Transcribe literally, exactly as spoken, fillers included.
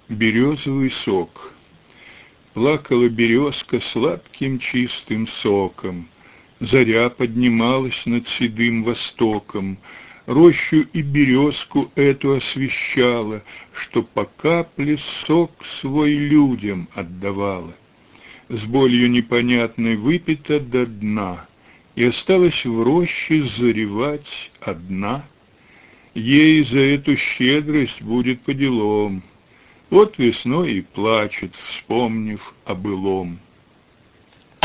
Березовый сок. Плакала березка сладким чистым соком, заря поднималась над седым востоком, рощу и березку эту освещала, что по капле сок свой людям отдавала. С болью непонятной выпита до дна, и осталась в роще заревать одна. Ей за эту щедрость будет по делам. Вот весной и плачет, вспомнив о былом.